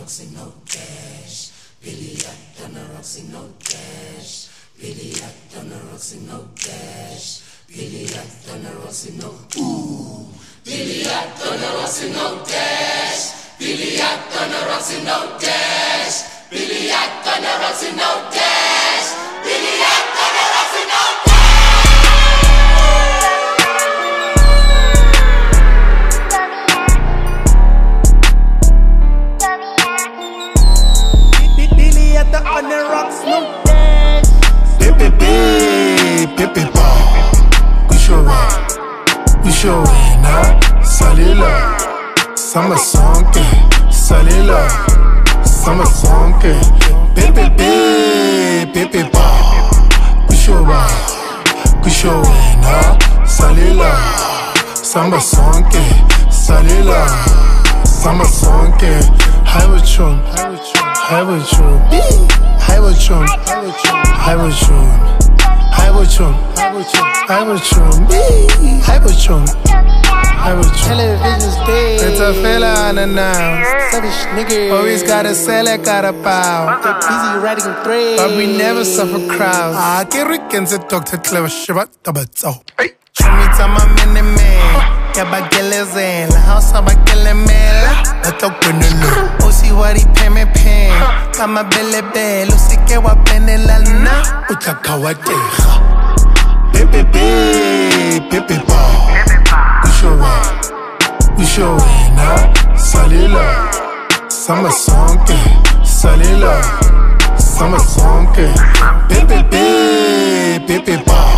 Roxy, no dash. Billy act on the Roxy, no dash. Billy act on the Roxy, no dash. Billy act on the Roxy, no ooh. Billy act on the Roxy, no dash. Billy act on the Roxy, no dash. Billy act on the Roxy, no dash. Billy act on the Roxy, no dash. On the rocks, no dash. Pepe ball. We sure na salila. Summer song ke salila. Summer song ke Pepe ball. We sure na salila. Summer song ke salila. Summer song ke Highway-tron. Television's dead. It's a fella unannounced. Savage nigga. Always gotta sell it, gotta bow. Get busy writing threads. But we never suffer crowds. Ah, get Rickens at Dr. Clever Shibat Tabatso. Show me time I'm in the man. Yabagelezela, house abagelemela. I talk penelo. Oh, see what he pay me pen. I'm a belle belle. Usike wa penela na. Utakawateha. Pepe ball. We sure na salila. Summer song ke salila. Summer song ke Pepe ball.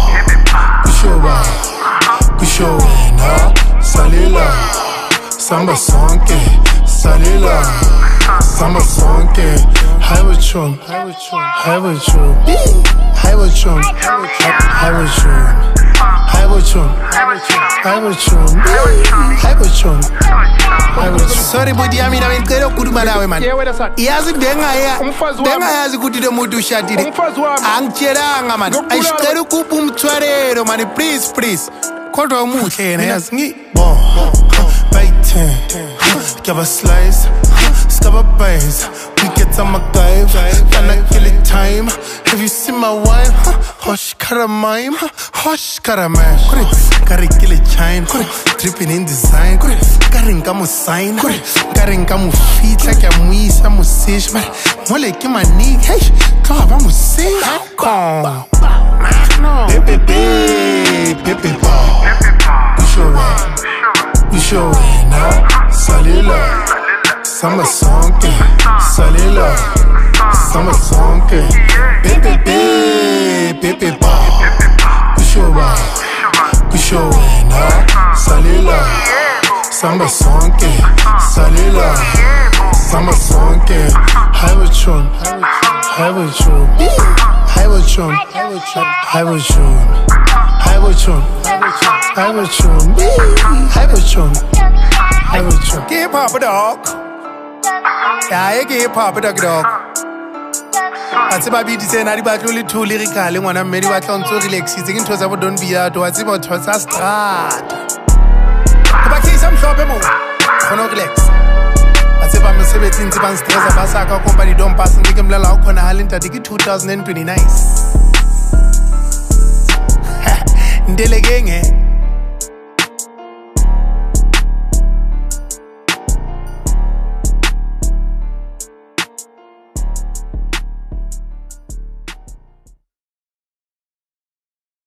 We sure na salila. Summer song ke salila. Summer song ke Highway-tron. Sorry budi yami na ngicela ukukhuluma nawe man. Yazi bengayazi ukuthi lo muntu ushadile. Angitshelanga man. Ayicela ukupha umthwarelo man, please. Kodwa umuhle yena yazi ngibo. Baitin. Give a slice. Scabba bays. We get some MacGyver. Gonna kill it time. Have you seen my wife? Hush karamime. Hush karamash. Gotta kill it chine. Dripping in design. Gotta mo sign. Gotta mo feet like a muisa mo sish. Mole ke manik. Hey, club mo sing. Pepe ball. We sure na salila. Summer song ke salila. Summer song ke Pepe ball. We sure na salila. Summer song ke salila. Summer song ke Highway-tron. Give Papa dog. Yeah, give Papa dog. Atse ba bidi tsena di batlo le thu lyrical ngwana mme di batla ntse relaxing into tsa bo don't be out wa tseba thotsa strata ba ke some hlope mo khona relax atse ba mosebetsi ntse ba stressa ba sa ka company don't pass ngike mlela o khona halenta di ke 2029 ndelekenge